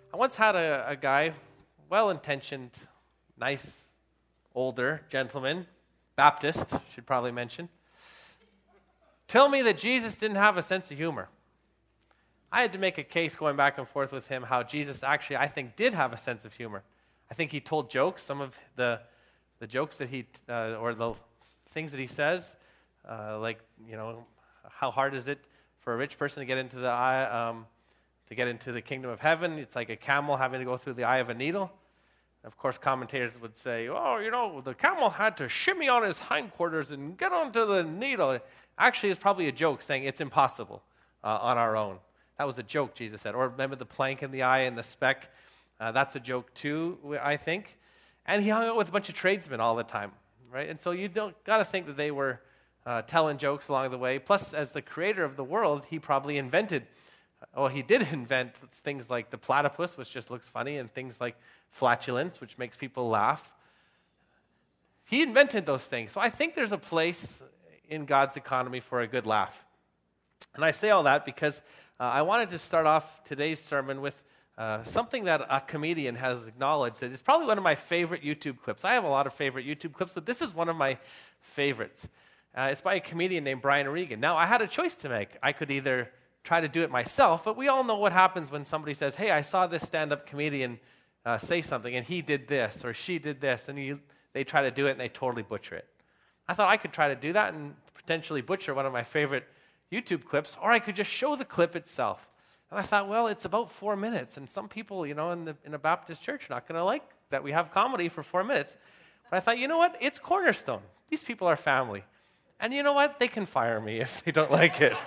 I once had a guy, well-intentioned, nice, older gentleman, Baptist, should probably mention, tell me that Jesus didn't have a sense of humor. I had to make a case going back and forth with him how Jesus actually, I think, did have a sense of humor. I think he told jokes, some of the jokes that or the things that he says, like, how hard is it for a rich person to get into the kingdom of heaven? It's like a camel having to go through the eye of a needle. Of course, commentators would say, the camel had to shimmy on his hindquarters and get onto the needle. Actually, it's probably a joke saying it's impossible on our own. That was a joke, Jesus said. Or remember the plank in the eye and the speck? That's a joke too, I think. And he hung out with a bunch of tradesmen all the time, right? And so you don't got to think that they were telling jokes along the way. Plus, as the creator of the world, he probably he did invent things like the platypus, which just looks funny, and things like flatulence, which makes people laugh. He invented those things. So I think there's a place in God's economy for a good laugh. And I say all that because I wanted to start off today's sermon with something that a comedian has acknowledged that is probably one of my favorite YouTube clips. I have a lot of favorite YouTube clips, but this is one of my favorites. It's by a comedian named Brian Regan. Now, I had a choice to make. I could either try to do it myself, but we all know what happens when somebody says, hey, I saw this stand-up comedian say something, and he did this, or she did this, and they try to do it, and they totally butcher it. I thought I could try to do that and potentially butcher one of my favorite YouTube clips, or I could just show the clip itself. And I thought, well, it's about 4 minutes, and some people, in a Baptist church are not going to like that we have comedy for 4 minutes. But I thought, you know what? It's Cornerstone. These people are family. And you know what? They can fire me if they don't like it.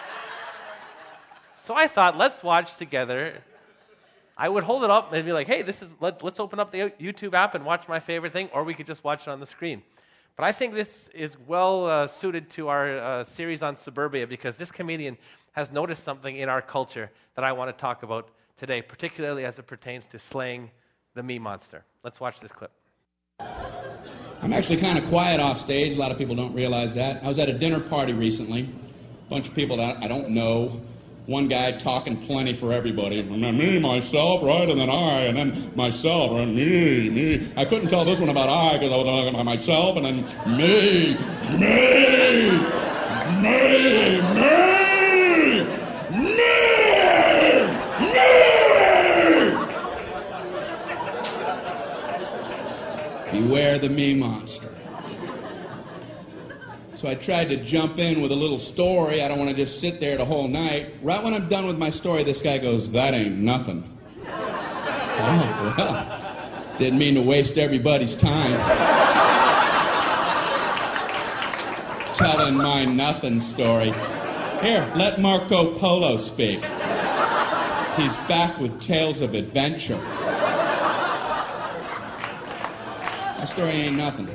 So I thought, let's watch together. I would hold it up and be like, hey, let's open up the YouTube app and watch my favorite thing, or we could just watch it on the screen. But I think this is well suited to our series on suburbia because this comedian has noticed something in our culture that I want to talk about today, particularly as it pertains to slaying the me monster. Let's watch this clip. I'm actually kind of quiet off stage. A lot of people don't realize that. I was at a dinner party recently. A bunch of people that I don't know. One guy talking plenty for everybody. And then me, myself, right? And then I, and then myself, and me. I couldn't tell this one about I because I was talking about myself, and then me. Beware the me monster. So I tried to jump in with a little story. I don't want to just sit there the whole night. Right when I'm done with my story, this guy goes, that ain't nothing. Oh, well, didn't mean to waste everybody's time. Telling my nothing story. Here, let Marco Polo speak. He's back with tales of adventure. My story ain't nothing.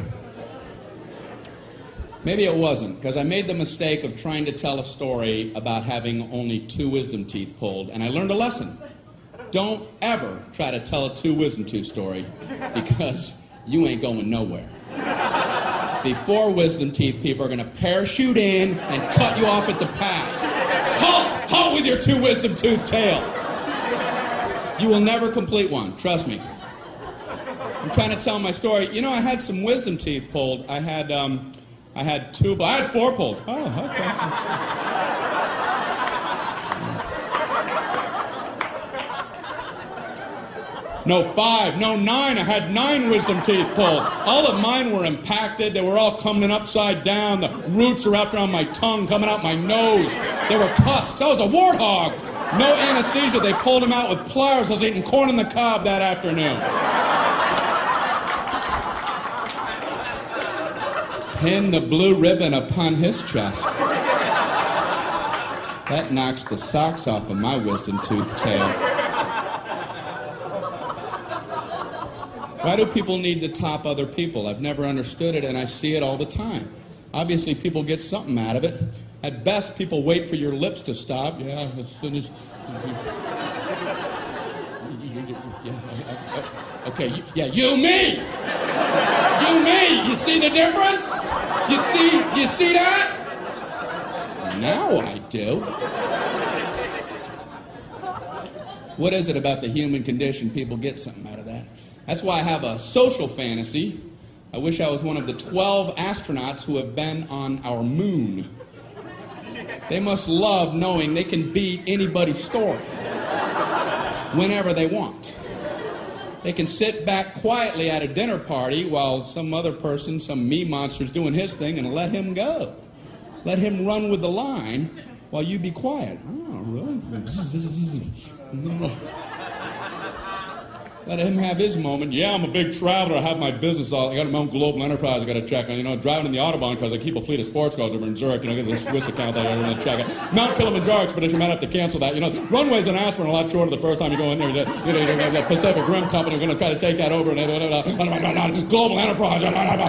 Maybe it wasn't, because I made the mistake of trying to tell a story about having only 2 wisdom teeth pulled, and I learned a lesson. Don't ever try to tell a 2 wisdom tooth story, because you ain't going nowhere. The 4 wisdom teeth people are going to parachute in and cut you off at the pass. Halt with your 2 wisdom tooth tale. You will never complete one, trust me. I'm trying to tell my story. I had some wisdom teeth pulled. I had 4 pulled. Oh, okay. No 5, no 9. I had 9 wisdom teeth pulled. All of mine were impacted. They were all coming upside down. The roots are wrapped around my tongue, coming out my nose. They were tusks. I was a warthog. No anesthesia. They pulled him out with pliers. I was eating corn on the cob that afternoon. Pin the blue ribbon upon his chest. That knocks the socks off of my wisdom tooth tail. Why do people need to top other people? I've never understood it, and I see it all the time. Obviously, people get something out of it. At best, people wait for your lips to stop. Yeah, as soon as... Okay, you, me! You, me! You see the difference? You see that? Now I do. What is it about the human condition? People get something out of that. That's why I have a social fantasy. I wish I was one of the 12 astronauts who have been on our moon. They must love knowing they can beat anybody's story whenever they want. They can sit back quietly at a dinner party while some other person, some me monster's doing his thing, and let him go. Let him run with the line while you be quiet. Oh, really? Let him have his moment. Yeah, I'm a big traveler. I have my business. I got my own global enterprise I got to check on. Driving in the Autobahn because I keep a fleet of sports cars over in Zurich. I got a Swiss account that I got to check out. Mount Kilimanjaro expedition, might have to cancel that. Runways in Aspen are a lot shorter the first time you go in there. The Pacific Rim Company are going to try to take that over. Global enterprise.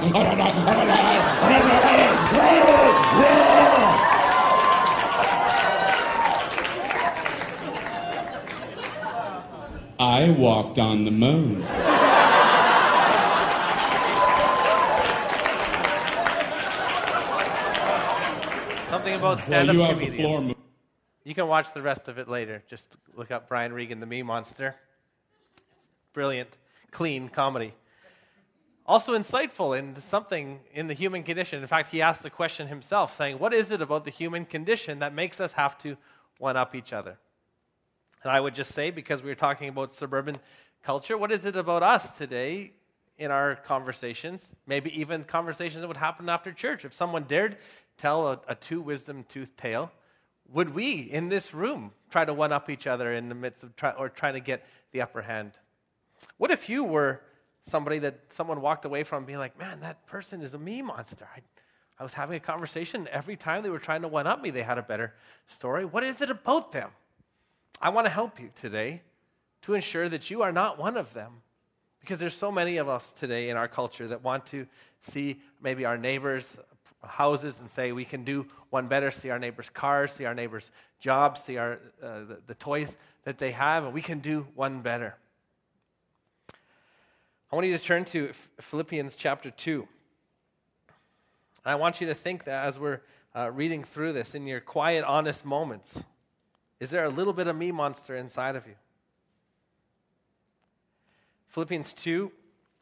I walked on the moon. Something about stand-up comedians. You can watch the rest of it later. Just look up Brian Regan, the Me Monster. Brilliant, clean comedy. Also insightful in something in the human condition. In fact, he asked the question himself, saying, what is it about the human condition that makes us have to one-up each other? And I would just say, because we were talking about suburban culture, what is it about us today in our conversations, maybe even conversations that would happen after church? If someone dared tell a two-wisdom tooth tale, would we, in this room, try to one-up each other in the midst of trying to get the upper hand? What if you were somebody that someone walked away from being like, man, that person is a me monster. I was having a conversation, every time they were trying to one-up me, they had a better story. What is it about them? I want to help you today to ensure that you are not one of them, because there's so many of us today in our culture that want to see maybe our neighbors' houses and say we can do one better, see our neighbors' cars, see our neighbors' jobs, see the toys that they have, and we can do one better. I want you to turn to Philippians chapter 2. And I want you to think that as we're reading through this, in your quiet, honest moments, is there a little bit of me monster inside of you? Philippians 2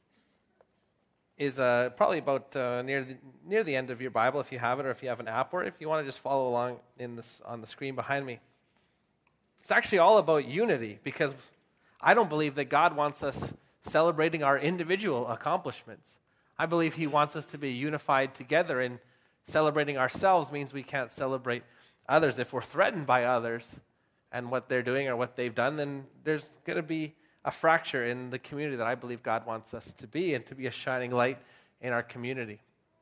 is probably about near the end of your Bible, if you have it, or if you have an app, or if you want to just follow along on the screen behind me. It's actually all about unity, because I don't believe that God wants us celebrating our individual accomplishments. I believe he wants us to be unified together, and celebrating ourselves means we can't celebrate others. If we're threatened by others and what they're doing or what they've done, then there's going to be a fracture in the community that I believe God wants us to be, and to be a shining light in our community.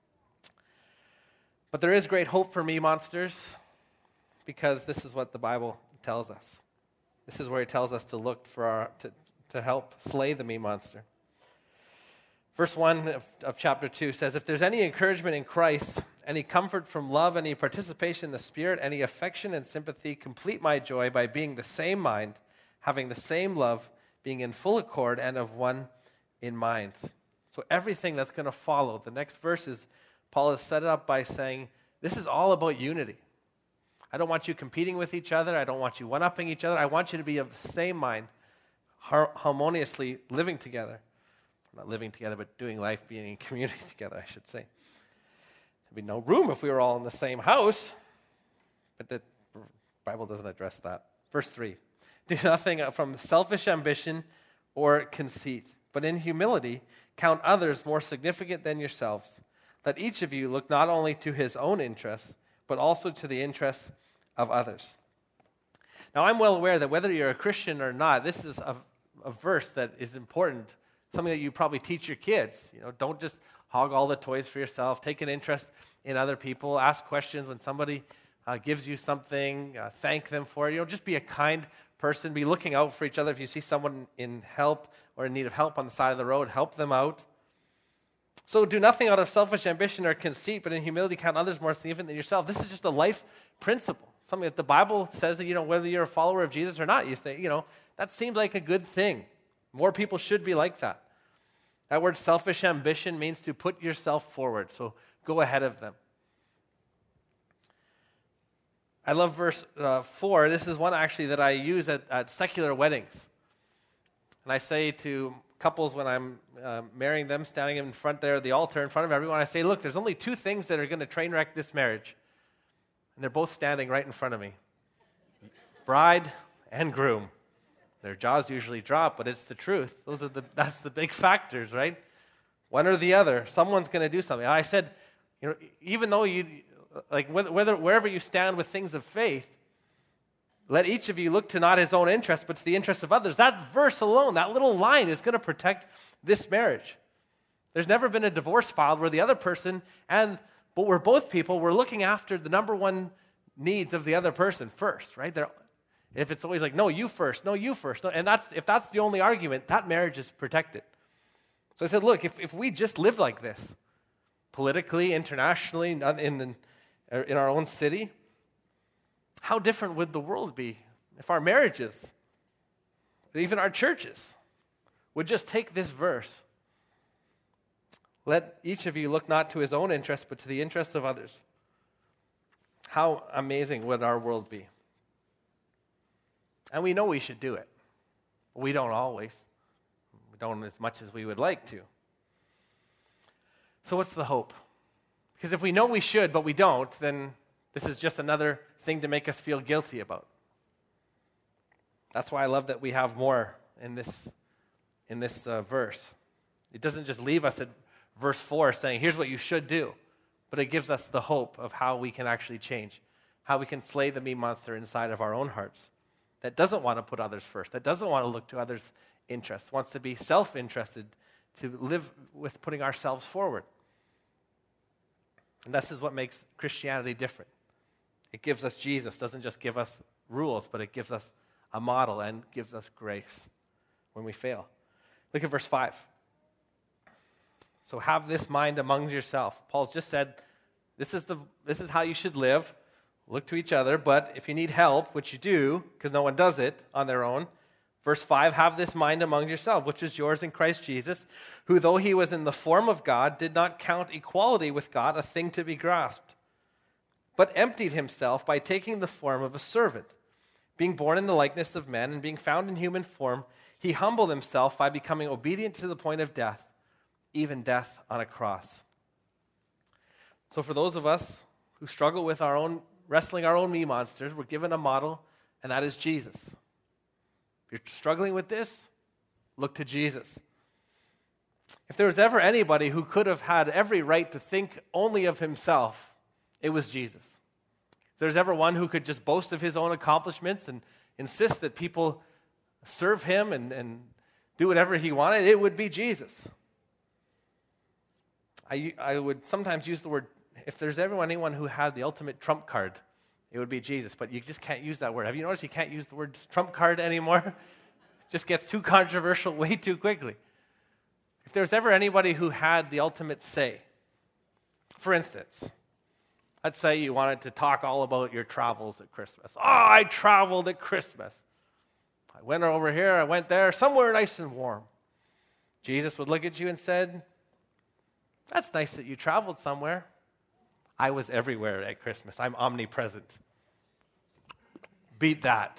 But there is great hope for me monsters, because this is what the Bible tells us. This is where it tells us to look for to help slay the me monster. Verse 1 of chapter 2 says, if there's any encouragement in Christ, any comfort from love, any participation in the Spirit, any affection and sympathy, complete my joy by being the same mind, having the same love, being in full accord and of one in mind. So everything that's going to follow, the next verses, Paul has set it up by saying, this is all about unity. I don't want you competing with each other. I don't want you one-upping each other. I want you to be of the same mind, harmoniously living together. Not living together, but doing life, being in community together, I should say. There'd be no room if we were all in the same house, but the Bible doesn't address that. Verse 3, do nothing from selfish ambition or conceit, but in humility count others more significant than yourselves. Let each of you look not only to his own interests, but also to the interests of others. Now, I'm well aware that whether you're a Christian or not, this is a verse that is important, something that you probably teach your kids. Don't just hog all the toys for yourself. Take an interest in other people. Ask questions when somebody gives you something. Thank them for it. Just be a kind person. Be looking out for each other. If you see someone in help or in need of help on the side of the road, help them out. So do nothing out of selfish ambition or conceit, but in humility count others more significant than yourself. This is just a life principle, something that the Bible says that, whether you're a follower of Jesus or not, you say, that seems like a good thing. More people should be like that. That word selfish ambition means to put yourself forward, so go ahead of them. I love verse 4. This is one actually that I use at secular weddings. And I say to couples when I'm marrying them, standing in front there at the altar in front of everyone, I say, look, there's only two things that are going to train wreck this marriage. And they're both standing right in front of me. Bride and groom. Their jaws usually drop, but it's the truth. That's the big factors, right? One or the other. Someone's going to do something. I said, even though wherever you stand with things of faith, let each of you look to not his own interest, but to the interests of others. That verse alone, that little line is going to protect this marriage. There's never been a divorce filed where the other person but we're both people, we're looking after the number one needs of the other person first, right? If it's always like, no, you first, no, and if that's the only argument, that marriage is protected. So I said, look, if we just live like this, politically, internationally, in our own city, how different would the world be if our marriages, even our churches, would just take this verse? Let each of you look not to his own interest, but to the interest of others. How amazing would our world be? And we know we should do it. But we don't always. We don't as much as we would like to. So what's the hope? Because if we know we should, but we don't, then this is just another thing to make us feel guilty about. That's why I love that we have more in this verse. It doesn't just leave us at verse 4 saying, here's what you should do, but it gives us the hope of how we can actually change, how we can slay the me monster inside of our own hearts that doesn't want to put others first, that doesn't want to look to others' interests, wants to be self-interested, to live with putting ourselves forward. And this is what makes Christianity different. It gives us Jesus, doesn't just give us rules, but it gives us a model and gives us grace when we fail. Look at verse 5. So have this mind among yourself. Paul's just said, this is how you should live. Look to each other, but if you need help, which you do, because no one does it on their own, verse 5, have this mind among yourself, which is yours in Christ Jesus, who though he was in the form of God, did not count equality with God a thing to be grasped, but emptied himself by taking the form of a servant. Being born in the likeness of men and being found in human form, he humbled himself by becoming obedient to the point of death, even death on a cross. So for those of us who struggle with wrestling our own me monsters, we're given a model, and that is Jesus. If you're struggling with this, look to Jesus. If there was ever anybody who could have had every right to think only of himself, it was Jesus. If there's ever one who could just boast of his own accomplishments and insist that people serve him and do whatever he wanted, it would be Jesus. I would sometimes use the word, if there's ever anyone who had the ultimate trump card, it would be Jesus, but you just can't use that word. Have you noticed you can't use the word trump card anymore? It just gets too controversial way too quickly. If there's ever anybody who had the ultimate say, for instance, let's say you wanted to talk all about your travels at Christmas. Oh, I traveled at Christmas. I went over here, I went there, somewhere nice and warm. Jesus would look at you and said, that's nice that you traveled somewhere. I was everywhere at Christmas. I'm omnipresent. Beat that.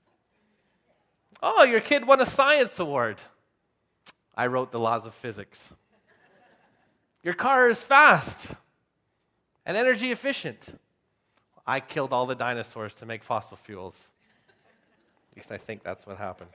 Oh, your kid won a science award. I wrote the laws of physics. Your car is fast and energy efficient. I killed all the dinosaurs to make fossil fuels. At least I think that's what happened.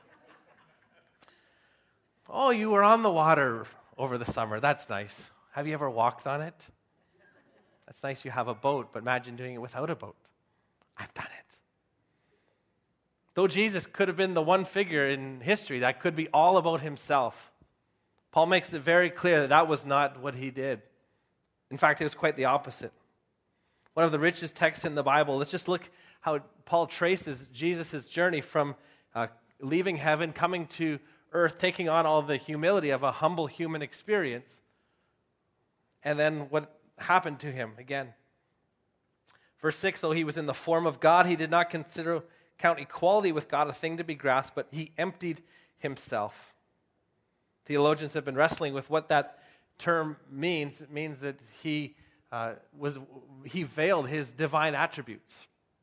Oh, you were on the water over the summer. That's nice. Have you ever walked on it? That's nice you have a boat, but imagine doing it without a boat. I've done it. Though Jesus could have been the one figure in history that could be all about himself, Paul makes it very clear that that was not what he did. In fact, it was quite the opposite. One of the richest texts in the Bible, let's just look how Paul traces Jesus' journey from leaving heaven, coming to earth, taking on all the humility of a humble human experience, and then what happened to him again. Verse 6, though he was in the form of God, he did not count equality with God a thing to be grasped, but he emptied himself. Theologians have been wrestling with what that term means. It means that he veiled his divine attributes.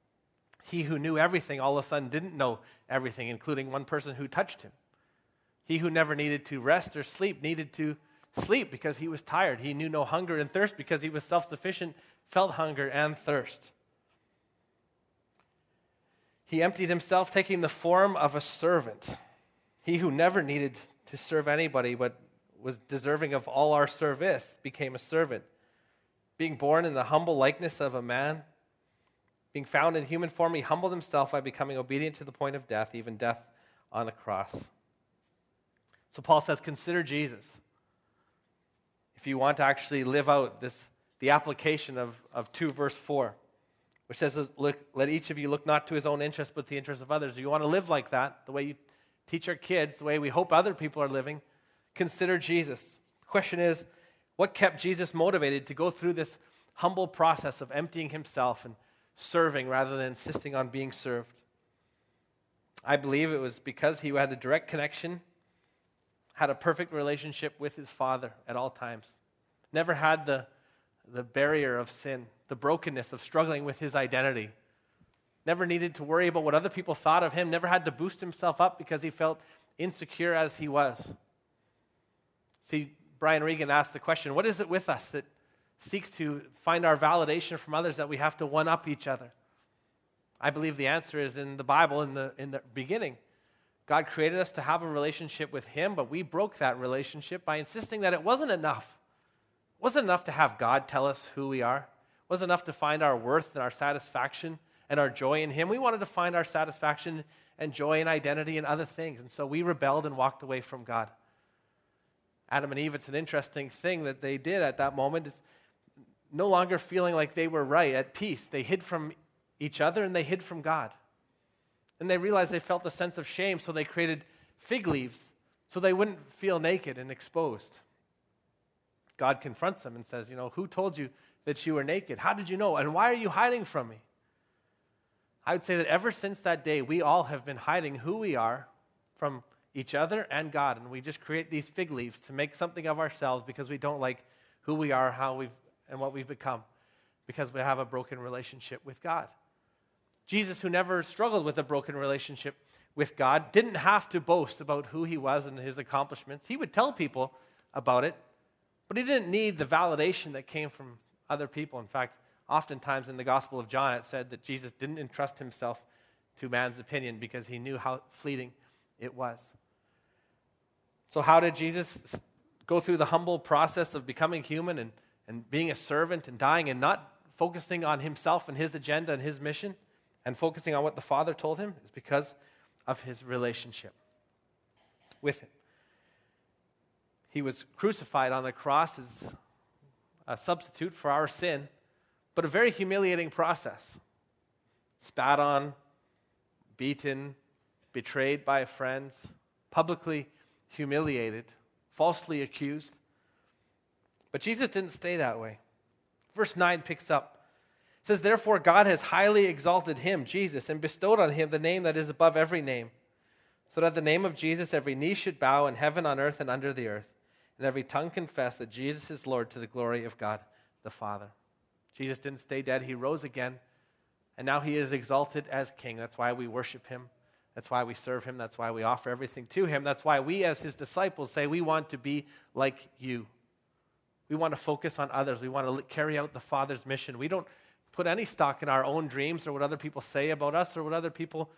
He who knew everything all of a sudden didn't know everything, including one person who touched him. He who never needed to rest or sleep needed to sleep because he was tired. He knew no hunger and thirst because he was self-sufficient, felt hunger and thirst. He emptied himself, taking the form of a servant. He who never needed to serve anybody but was deserving of all our service became a servant. Being born in the humble likeness of a man, being found in human form, he humbled himself by becoming obedient to the point of death, even death on a cross. So Paul says, consider Jesus. If you want to actually live out the application of 2 verse 4, which says, let each of you look not to his own interest, but the interest of others. If you want to live like that, the way you teach our kids, the way we hope other people are living, consider Jesus. The question is, what kept Jesus motivated to go through this humble process of emptying himself and serving rather than insisting on being served? I believe it was because he had a direct connection, had a perfect relationship with his Father at all times. Never had the barrier of sin, the brokenness of struggling with his identity. Never needed to worry about what other people thought of him. Never had to boost himself up because he felt insecure as he was. See, Brian Regan asked the question, what is it with us that seeks to find our validation from others that we have to one-up each other? I believe the answer is in the Bible, in the beginning. God created us to have a relationship with him, but we broke that relationship by insisting that it wasn't enough. It wasn't enough to have God tell us who we are. It wasn't enough to find our worth and our satisfaction and our joy in him. We wanted to find our satisfaction and joy and identity in other things, and so we rebelled and walked away from God. Adam and Eve, it's an interesting thing that they did at that moment. It's no longer feeling like they were right, at peace. They hid from each other and they hid from God. And they realized they felt a sense of shame, so they created fig leaves so they wouldn't feel naked and exposed. God confronts them and says, who told you that you were naked? How did you know? And why are you hiding from me? I would say that ever since that day, we all have been hiding who we are from each other and God, and we just create these fig leaves to make something of ourselves because we don't like who we are, and what we've become, because we have a broken relationship with God. Jesus, who never struggled with a broken relationship with God, didn't have to boast about who he was and his accomplishments. He would tell people about it, but he didn't need the validation that came from other people. In fact, oftentimes in the Gospel of John, it said that Jesus didn't entrust himself to man's opinion because he knew how fleeting it was. So how did Jesus go through the humble process of becoming human and being a servant and dying and not focusing on himself and his agenda and his mission and focusing on what the Father told him? It's because of his relationship with him. He was crucified on the cross as a substitute for our sin, but a very humiliating process. Spat on, beaten, betrayed by friends, publicly humiliated, falsely accused. But Jesus didn't stay that way. Verse 9 picks up. It says, therefore God has highly exalted him, Jesus, and bestowed on him the name that is above every name, so that at the name of Jesus every knee should bow in heaven, on earth, and under the earth, and every tongue confess that Jesus is Lord, to the glory of God the Father. Jesus didn't stay dead. He rose again, and now he is exalted as King. That's why we worship him. That's why we serve him. That's why we offer everything to him. That's why we as his disciples say we want to be like you. We want to focus on others. We want to carry out the Father's mission. We don't put any stock in our own dreams or what other people say about us or what other people,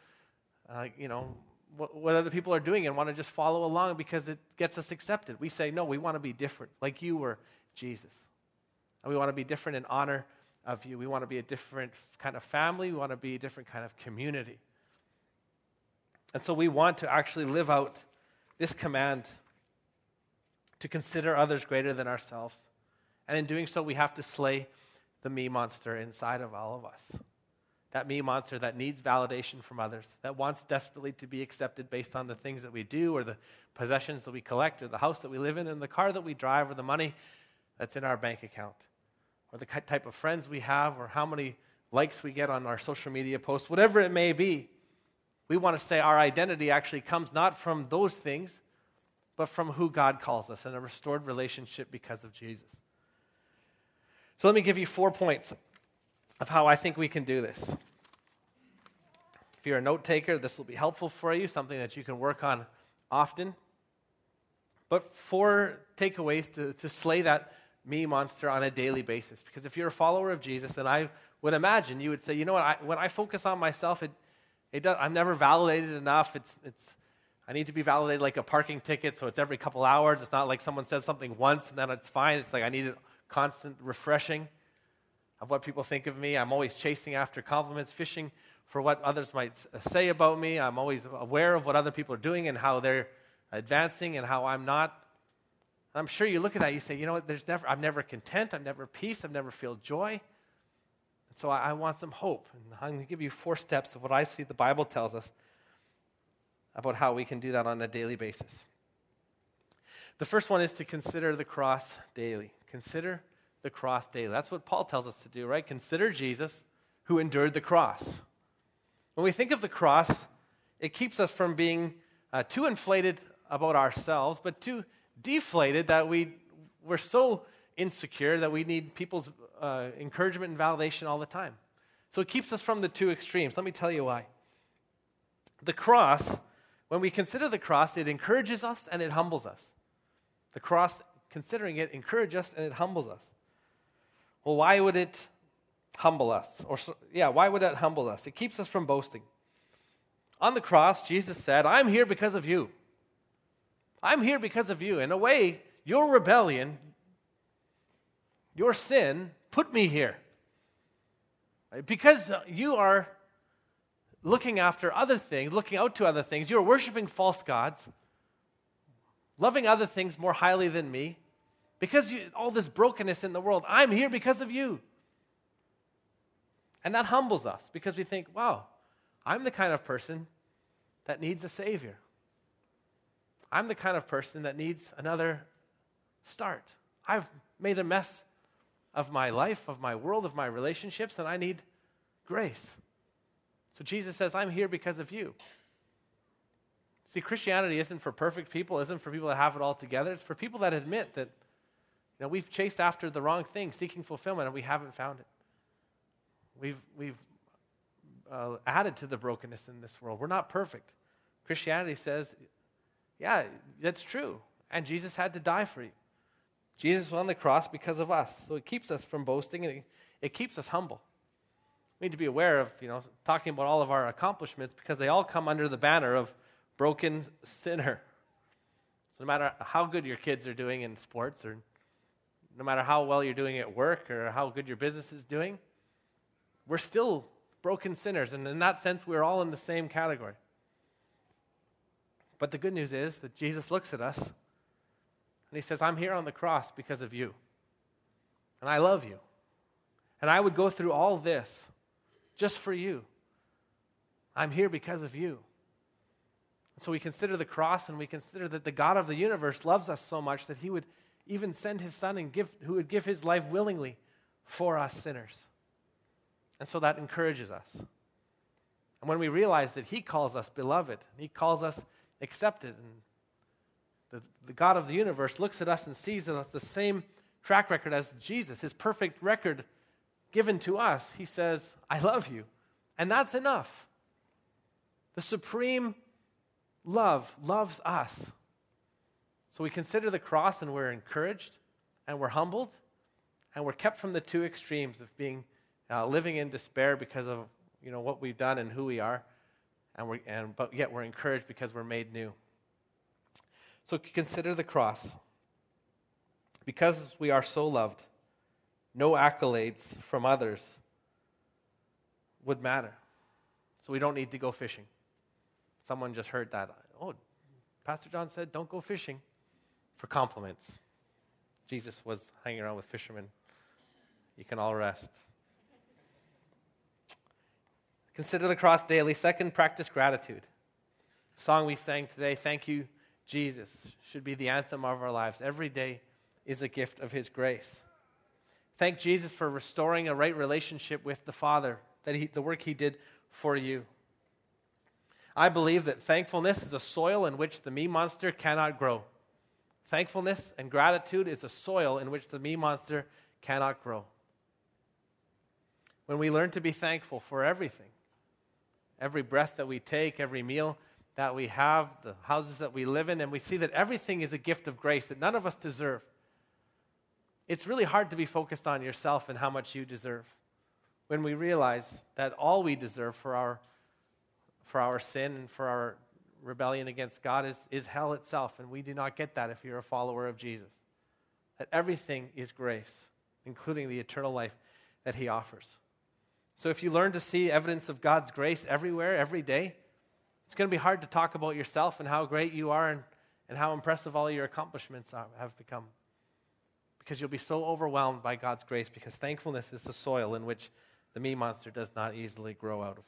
what other people are doing, and want to just follow along because it gets us accepted. We say, no, we want to be different, like you were, Jesus. And we want to be different in honor of you. We want to be a different kind of family. We want to be a different kind of community. And so we want to actually live out this command to consider others greater than ourselves. And in doing so, we have to slay the me monster inside of all of us. That me monster that needs validation from others, that wants desperately to be accepted based on the things that we do or the possessions that we collect or the house that we live in and the car that we drive or the money that's in our bank account or the type of friends we have or how many likes we get on our social media posts, whatever it may be. We want to say our identity actually comes not from those things, but from who God calls us and a restored relationship because of Jesus. So let me give you 4 points of how I think we can do this. If you're a note taker, this will be helpful for you, something that you can work on often. But 4 takeaways to slay that me monster on a daily basis. Because if you're a follower of Jesus, then I would imagine you would say, you know what, when I focus on myself, I'm never validated enough. I need to be validated like a parking ticket, so it's every couple hours. It's not like someone says something once and then it's fine. It's like I need a constant refreshing of what people think of me. I'm always chasing after compliments, fishing for what others might say about me. I'm always aware of what other people are doing and how they're advancing and how I'm not. I'm sure you look at that, you say, you know what, I'm never content, I'm never peace, I've never feel joy. And so I want some hope. And I'm going to give you 4 steps of what I see the Bible tells us about how we can do that on a daily basis. The first one is to consider the cross daily. Consider the cross daily. That's what Paul tells us to do, right? Consider Jesus who endured the cross. When we think of the cross, it keeps us from being too inflated about ourselves, but too deflated that we're so insecure that we need people's encouragement and validation all the time. So it keeps us from the 2 extremes. Let me tell you why. The cross, when we consider the cross, it encourages us and it humbles us. The cross, considering it, encourages us and it humbles us. Well, why would it humble us? Why would that humble us? It keeps us from boasting. On the cross, Jesus said, I'm here because of you. I'm here because of you. In a way, your rebellion, your sin, put me here. Because you are looking after other things, looking out to other things, you're worshiping false gods, loving other things more highly than me, because all this brokenness in the world, I'm here because of you. And that humbles us because we think, wow, I'm the kind of person that needs a Savior. I'm the kind of person that needs another start. I've made a mess of my life, of my world, of my relationships, and I need grace. So Jesus says, I'm here because of you. See, Christianity isn't for perfect people, isn't for people that have it all together. It's for people that admit that we've chased after the wrong thing, seeking fulfillment, and we haven't found it. We've added to the brokenness in this world. We're not perfect. Christianity says, yeah, that's true. And Jesus had to die for you. Jesus was on the cross because of us. So it keeps us from boasting and it keeps us humble. We need to be aware of, talking about all of our accomplishments because they all come under the banner of broken sinner. So no matter how good your kids are doing in sports or no matter how well you're doing at work or how good your business is doing, we're still broken sinners. And in that sense, we're all in the same category. But the good news is that Jesus looks at us and he says, I'm here on the cross because of you. And I love you. And I would go through all this just for you. I'm here because of you. And so we consider the cross and we consider that the God of the universe loves us so much that he would even send his son and who would give his life willingly for us sinners. And so that encourages us. And when we realize that he calls us beloved, he calls us accepted, and the God of the universe looks at us and sees that it's the same track record as Jesus, his perfect record given to us, he says, I love you. And that's enough. The supreme love loves us. So we consider the cross and we're encouraged and we're humbled and we're kept from the 2 extremes of being living in despair because of what we've done and who we are, but yet we're encouraged because we're made new. So consider the cross. Because we are so loved, no accolades from others would matter. So we don't need to go fishing. Someone just heard that. Oh, Pastor John said don't go fishing for compliments. Jesus was hanging around with fishermen. You can all rest. Consider the cross daily. Second, practice gratitude. The song we sang today, Thank You, Jesus, should be the anthem of our lives. Every day is a gift of his grace. Thank Jesus for restoring a right relationship with the Father, the work he did for you. I believe that thankfulness is a soil in which the me monster cannot grow. Thankfulness and gratitude is a soil in which the me monster cannot grow. When we learn to be thankful for everything, every breath that we take, every meal that we have, the houses that we live in, and we see that everything is a gift of grace that none of us deserve. It's really hard to be focused on yourself and how much you deserve when we realize that all we deserve for our sin and for our rebellion against God is hell itself, and we do not get that if you're a follower of Jesus. That everything is grace, including the eternal life that he offers. So if you learn to see evidence of God's grace everywhere, every day, it's going to be hard to talk about yourself and how great you are and how impressive all your accomplishments have become. Because you'll be so overwhelmed by God's grace, because thankfulness is the soil in which the me monster does not easily grow out of.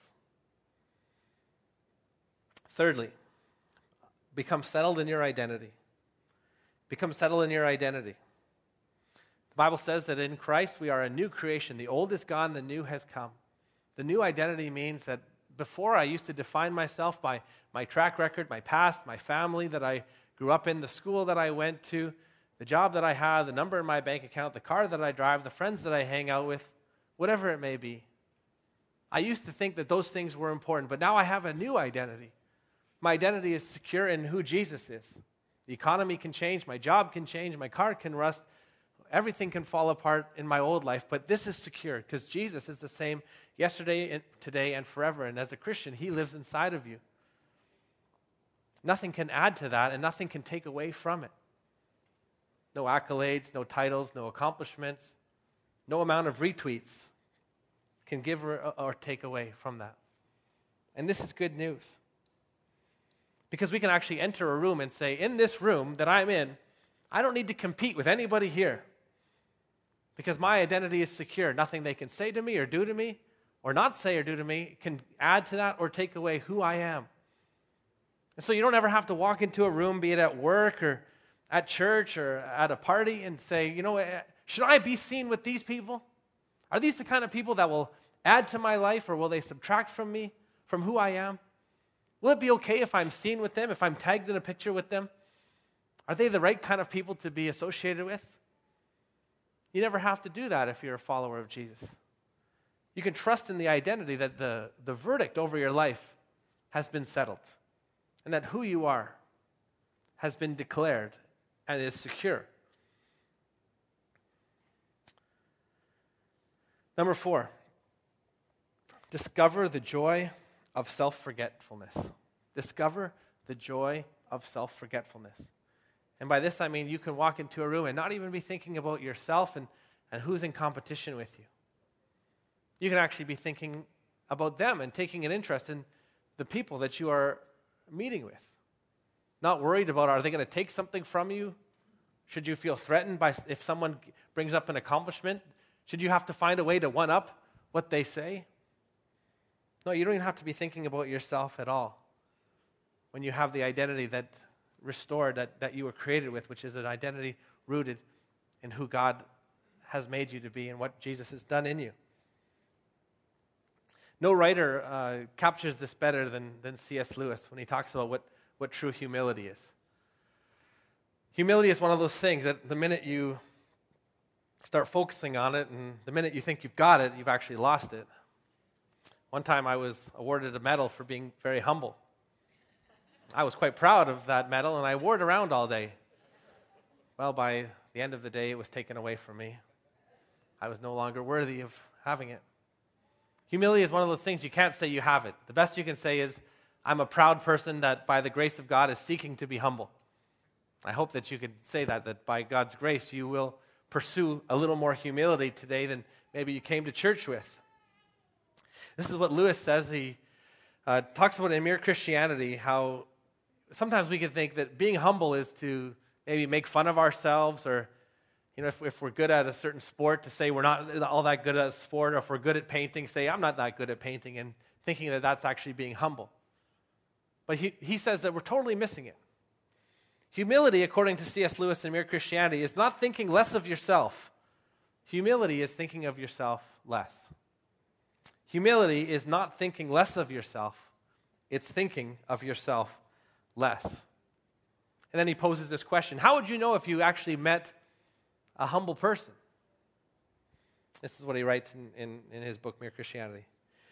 Thirdly, become settled in your identity. Become settled in your identity. The Bible says that in Christ we are a new creation. The old is gone, the new has come. The new identity means that before I used to define myself by my track record, my past, my family that I grew up in, the school that I went to, the job that I have, the number in my bank account, the car that I drive, the friends that I hang out with, whatever it may be. I used to think that those things were important, but now I have a new identity. My identity is secure in who Jesus is. The economy can change, my job can change, my car can rust, everything can fall apart in my old life, but this is secure because Jesus is the same yesterday, and today, and forever. And as a Christian, he lives inside of you. Nothing can add to that, and nothing can take away from it. No accolades, no titles, no accomplishments, no amount of retweets can give or take away from that. And this is good news. Because we can actually enter a room and say, in this room that I'm in, I don't need to compete with anybody here. Because my identity is secure. Nothing they can say to me or do to me, or not say or do to me, can add to that or take away who I am. And so you don't ever have to walk into a room, be it at work or at church or at a party, and say, you know, should I be seen with these people? Are these the kind of people that will add to my life, or will they subtract from me, from who I am? Will it be okay if I'm seen with them, if I'm tagged in a picture with them? Are they the right kind of people to be associated with? You never have to do that if you're a follower of Jesus. You can trust in the identity that the verdict over your life has been settled, and that who you are has been declared and is secure. Number 4, discover the joy of self-forgetfulness. Discover the joy of self-forgetfulness. And by this I mean you can walk into a room and not even be thinking about yourself and who's in competition with you. You can actually be thinking about them and taking an interest in the people that you are meeting with. Not worried about, are they going to take something from you? Should you feel threatened by if someone brings up an accomplishment? Should you have to find a way to one-up what they say? No, you don't even have to be thinking about yourself at all when you have the identity that restored, that you were created with, which is an identity rooted in who God has made you to be and what Jesus has done in you. No writer captures this better than C.S. Lewis when he talks about what true humility is. Humility is one of those things that the minute you start focusing on it and the minute you think you've got it, you've actually lost it. One time I was awarded a medal for being very humble. I was quite proud of that medal, and I wore it around all day. Well, by the end of the day, it was taken away from me. I was no longer worthy of having it. Humility is one of those things you can't say you have it. The best you can say is, I'm a proud person that by the grace of God is seeking to be humble. I hope that you could say that by God's grace you will pursue a little more humility today than maybe you came to church with. This is what Lewis says. He talks about in Mere Christianity how sometimes we can think that being humble is to maybe make fun of ourselves, or if we're good at a certain sport, to say we're not all that good at a sport, or if we're good at painting, say I'm not that good at painting, and thinking that that's actually being humble. But he says that we're totally missing it. Humility, according to C.S. Lewis in Mere Christianity, is not thinking less of yourself. Humility is thinking of yourself less. Humility is not thinking less of yourself. It's thinking of yourself less. And then he poses this question: how would you know if you actually met a humble person? This is what he writes in his book, Mere Christianity.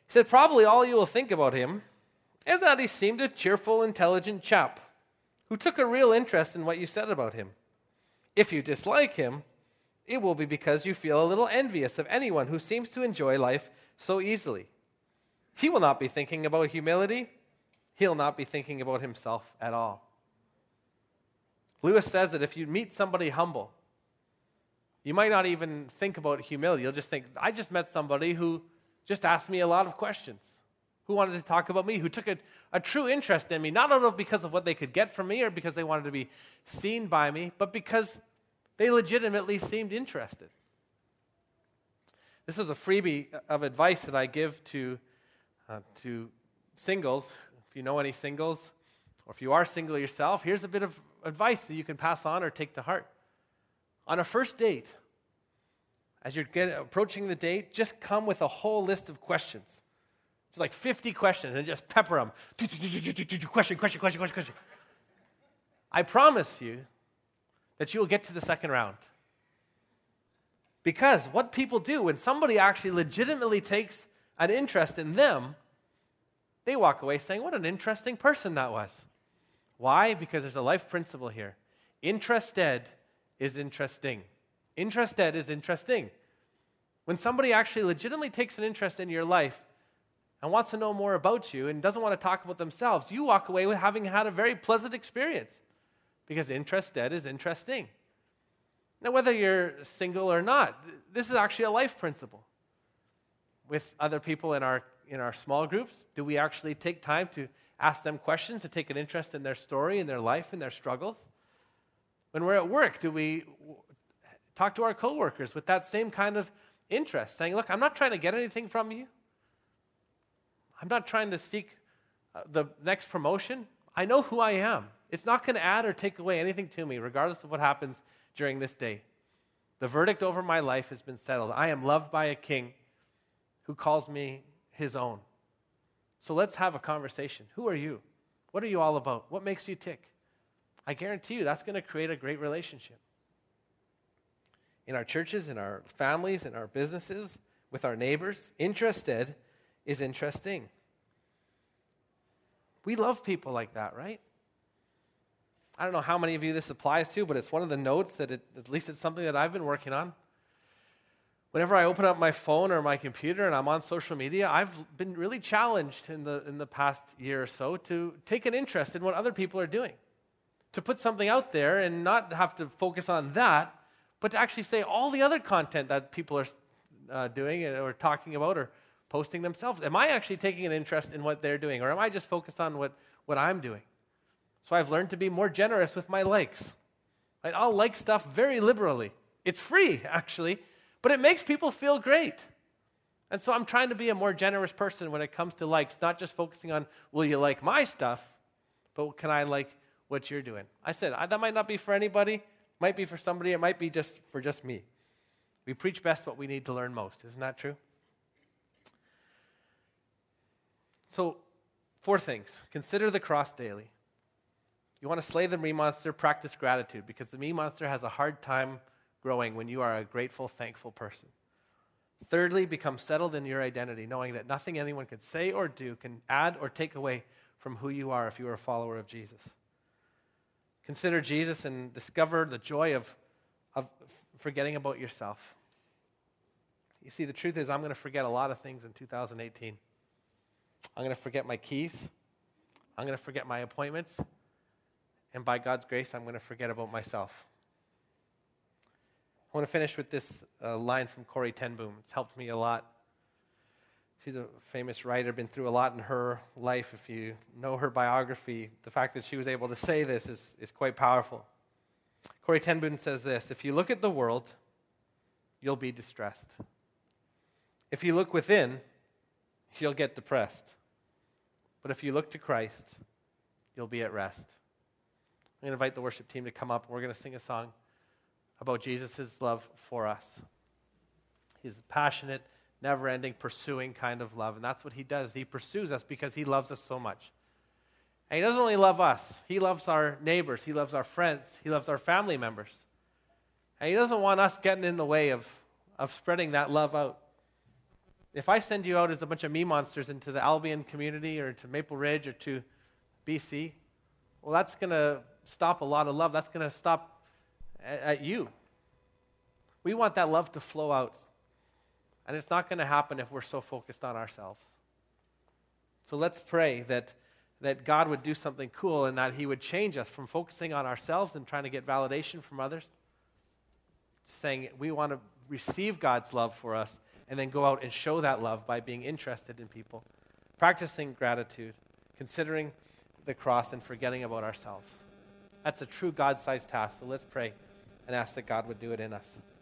He said, probably all you will think about him is that he seemed a cheerful, intelligent chap who took a real interest in what you said about him. If you dislike him, it will be because you feel a little envious of anyone who seems to enjoy life so easily. He will not be thinking about humility. He'll not be thinking about himself at all. Lewis says that if you meet somebody humble, you might not even think about humility. You'll just think, I just met somebody who just asked me a lot of questions, who wanted to talk about me, who took a true interest in me, not out of because of what they could get from me or because they wanted to be seen by me, but because they legitimately seemed interested. This is a freebie of advice that I give to singles. If you know any singles, or if you are single yourself, here's a bit of advice that you can pass on or take to heart. On a first date, as you're approaching the date, just come with a whole list of questions. It's like 50 questions and just pepper them. Question. I promise you that you will get to the second round. Because what people do when somebody actually legitimately takes an interest in them, they walk away saying, what an interesting person that was. Why? Because there's a life principle here. Interested is interesting. Interested is interesting. When somebody actually legitimately takes an interest in your life and wants to know more about you and doesn't want to talk about themselves, you walk away with having had a very pleasant experience because interested is interesting. Now, whether you're single or not, this is actually a life principle. With other people in our small groups, do we actually take time to ask them questions, to take an interest in their story, in their life, in their struggles? When we're at work, do we talk to our coworkers with that same kind of interest, saying, look, I'm not trying to get anything from you. I'm not trying to seek the next promotion. I know who I am. It's not going to add or take away anything to me, regardless of what happens during this day. The verdict over my life has been settled. I am loved by a king who calls me his own. So let's have a conversation. Who are you? What are you all about? What makes you tick? I guarantee you that's going to create a great relationship. In our churches, in our families, in our businesses, with our neighbors, interested is interesting. We love people like that, right? I don't know how many of you this applies to, but it's one of the notes that at least it's something that I've been working on. Whenever I open up my phone or my computer and I'm on social media, I've been really challenged in the past year or so to take an interest in what other people are doing. To put something out there and not have to focus on that, but to actually say all the other content that people are doing or talking about or posting themselves. Am I actually taking an interest in what they're doing, or am I just focused on what I'm doing? So I've learned to be more generous with my likes. Right? I'll like stuff very liberally. It's free, actually, but it makes people feel great. And so I'm trying to be a more generous person when it comes to likes, not just focusing on, will you like my stuff, but can I like what you're doing? I said, that might not be for anybody. Might be for somebody. It might be just for me. We preach best what we need to learn most. Isn't that true? So, 4 things. Consider the cross daily. You want to slay the me monster, practice gratitude, because the me monster has a hard time growing when you are a grateful, thankful person. Thirdly, become settled in your identity, knowing that nothing anyone can say or do can add or take away from who you are if you are a follower of Jesus. Consider Jesus and discover the joy of forgetting about yourself. You see, the truth is I'm going to forget a lot of things in 2018. I'm going to forget my keys. I'm going to forget my appointments. And by God's grace, I'm going to forget about myself. I want to finish with this line from Corrie ten Boom. It's helped me a lot. She's a famous writer, been through a lot in her life. If you know her biography, the fact that she was able to say this is quite powerful. Corrie ten Boom says this: if you look at the world, you'll be distressed. If you look within, you'll get depressed. But if you look to Christ, you'll be at rest. I'm going to invite the worship team to come up. We're going to sing a song about Jesus' love for us. His passionate, never-ending, pursuing kind of love. And that's what he does. He pursues us because he loves us so much. And he doesn't only love us. He loves our neighbors. He loves our friends. He loves our family members. And he doesn't want us getting in the way of spreading that love out. If I send you out as a bunch of me monsters into the Albion community or to Maple Ridge or to BC, well, that's going to stop a lot of love. That's going to stop at you. We want that love to flow out. And it's not going to happen if we're so focused on ourselves. So let's pray that God would do something cool and that he would change us from focusing on ourselves and trying to get validation from others, saying we want to receive God's love for us and then go out and show that love by being interested in people, practicing gratitude, considering the cross and forgetting about ourselves. That's a true God-sized task. So let's pray and ask that God would do it in us.